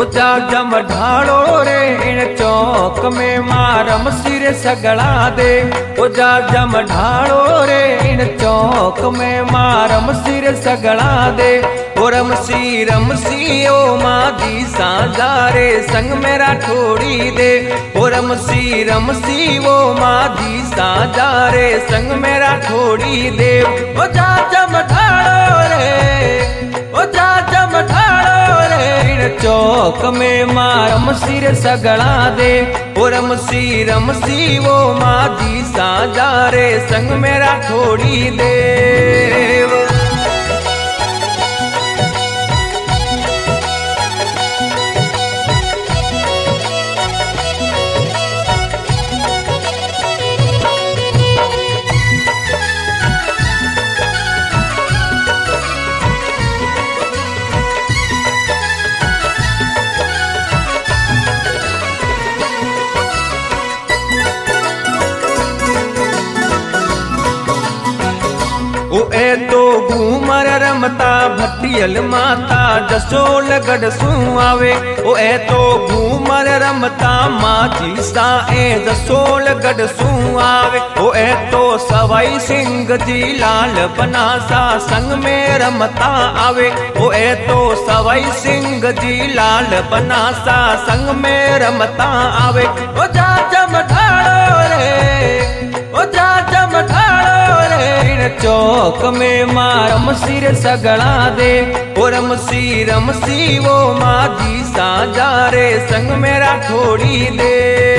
जा जम ढाड़ो रे इन चौक में मारम सिर सगड़ा दे। ओ जा जम ढाड़ो रे इन चौक में मारम सिर सगड़ा दे। ओ रमसी ओ मादी साजा रे संग मेरा ठोड़ी दे। ओ रमसी ओ मादी साजा रे संग मेरा ठोड़ी दे। ओ जा जम ढाड़ो रे, ओ जा जम ढाड़ो रे इन चौक में मारम सिर सगड़ा दे। ओ रमसी वो मादी साजा रे संग मेरा ठोड़ी दे। ओ ए तो घूमर रमता भटियल माता जसोल गढ़ सुआवे। ओ ए तो घूमर रमता माझी सा ए जसोल गढ़ सुआवे। ओ ए तो सवाई सिंह जी लाल बनासा संग में रमता आवे। ओ ए तो सवाई सिंह जी लाल बनासा संग में रमता आवे। ओ जा जम ढाड़ो रे, ओ जा जम ढाड़ो रे इन चौक में मारम सिर सगड़ा दे। ओ रमसी वो मादी साजा रे संग मेरा ठोड़ी दे।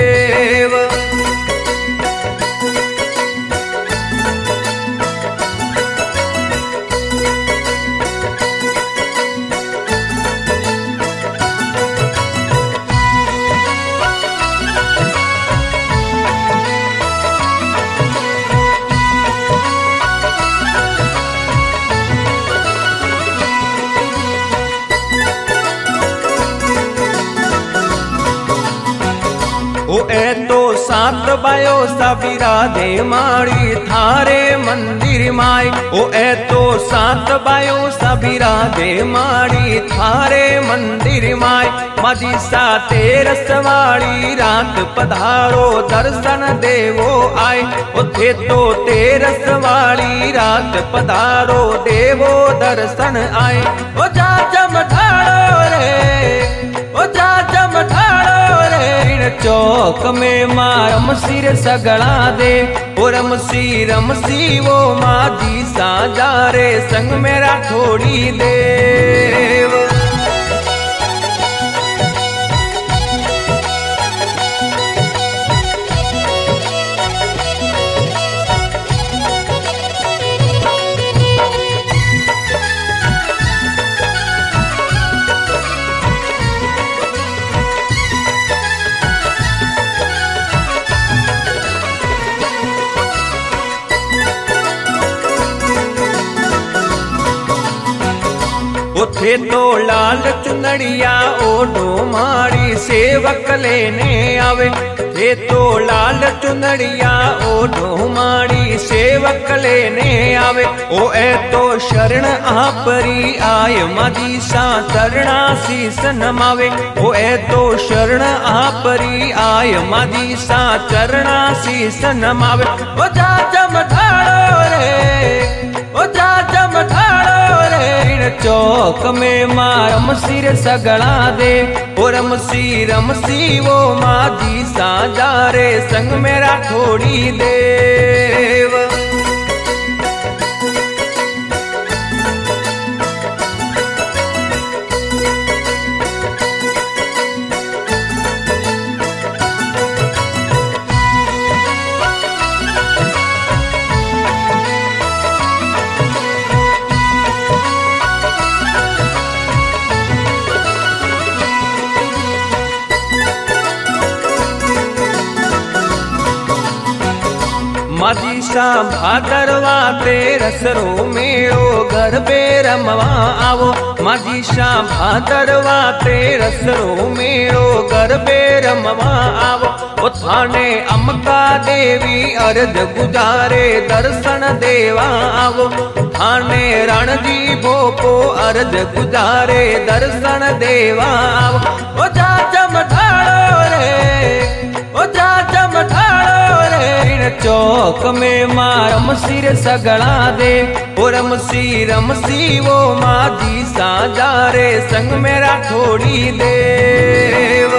ओ ए तो सात बायो सबीरा दे माड़ी थारे मंदिर माई। ओ ए तो सात बायो सबीरा दे माड़ी थारे मंदिर माई। मदी सा तेरस वाली रात पधारो दर्शन देवो आए। ओ थे तो तेरस वाली रात पधारो देवो दर्शन आए। ओ जा जम ढाड़ो रे, ओ जा जम ढाड़ो रे इन चौक में मारम सिर सगड़ा दे। ओ रमसी वो मादी साजा रे संग मेरा ठोड़ी दे। थे तो लाल चुनड़िया ओढ़ो माड़ी सेवक लेने आवे। थे तो लाल चुनड़िया ओढ़ो माड़ी सेवक लेने आवे। ओ ए तो शरण आपरी आय मदी सा चरणा शीस नमावे। ओ ए तो शरण आपरी आय मदी सा चरणा शीस नमावे। ओ जा जम ढाड़ो रे, ओ जा जम ढाड़ो रे इन चौक में मारम सिर सगड़ा दे। ओ रमसी वो मादी साजा रे संग मेरा ठोड़ी दे। मदीसा भादरवा तेरस रो मेड़ो गरबे रमवा आवो। मदीसा भादरवा तेरस रो मेड़ो गरबे रमवा आवो। ओ थाने अमका देवी अर्ज गुजारे दर्शन देवा आवो। थाने रणजी भोपो अर्ज गुजारे दर्शन देवा आवो। ओ जा जमठाड़ो रे, ओ जा जमठाड़ो रे, चौक में मारम सिर सगड़ा दे। ओ रमसी वो माझी साजा रे, संग मेरा थोड़ी देव।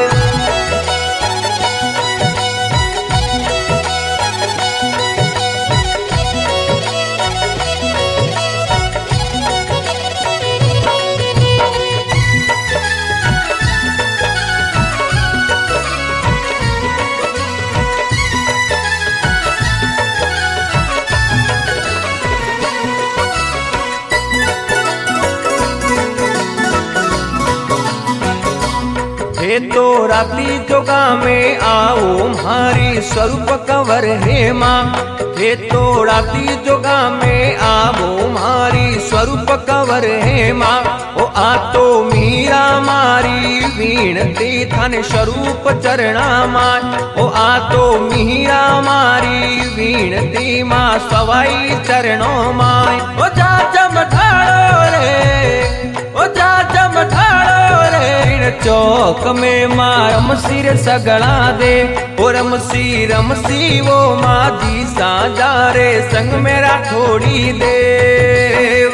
हे तो राती जोगा में आओ म्हारी स्वरूप कंवर हे माँ। हे तो राती जोगा में आओ म्हारी स्वरूप कंवर हे माँ। ओ आ तो मीरा मारी वीणती थाने स्वरूप चरणा माय। ओ आ तो मीरा मारी वीणती माँ सवाई चरणों माय। ओ जा जमठाड़ो रे, ओ जा जमठाड़ो रे, चौक में मारम सिर सगड़ा दे। ओ रमसी वो माझी साजा रे, संग मेरा थोड़ी देव।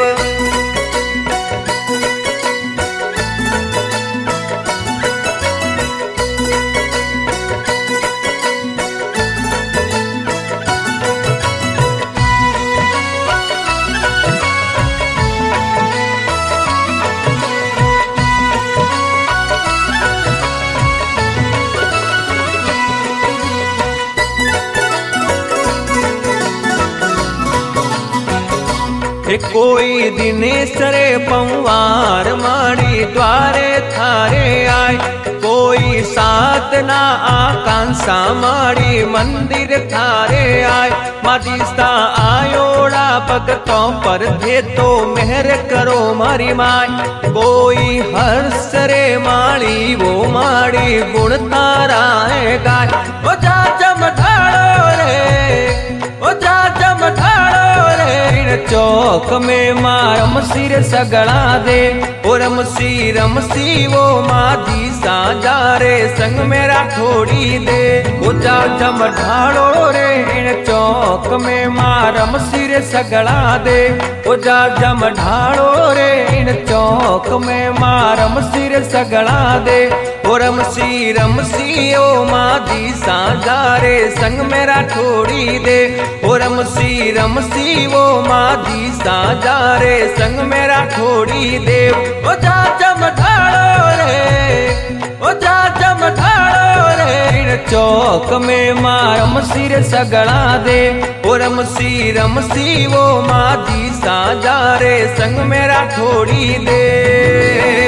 कोई दिनेसरे पौवार माड़ी द्वारे थारे आय। कोई साधना आकांक्षा माड़ी मंदिर थारे आय। मादिस्ता आयोड़ा भगतों पर थे तो मेहर करो मारी माय। कोई हर्ष रे माड़ी वो माड़ी गुण तारा है गाय। ओ जा जमठाड़ो रे, ओ जा जमठाड़ो रे, चौक में मारम सिर सगड़ा दे। ओ रमसी वो माझी साजा रे, संग मेरा थोड़ी दे। ओ जा जमठाड़ो रे, चौक में मारम सिर सगड़ा दे। ओ जा जमठाड़ो रे, चौक में मारम सिर सगड़ा दे। ओ रमसी ओ माझी साजा रे, संग मेरा थोड़ी दे। ओ रमसी वो माझी साजा रे, संग मेरा थोड़ी दे। ओ जा जमठाड़ो रे, ओ जा जमठाड़ो रे, चौक में मारम सिर सगड़ा दे। ओ रमसी वो माझी साजा रे, संग मेरा थोड़ी दे।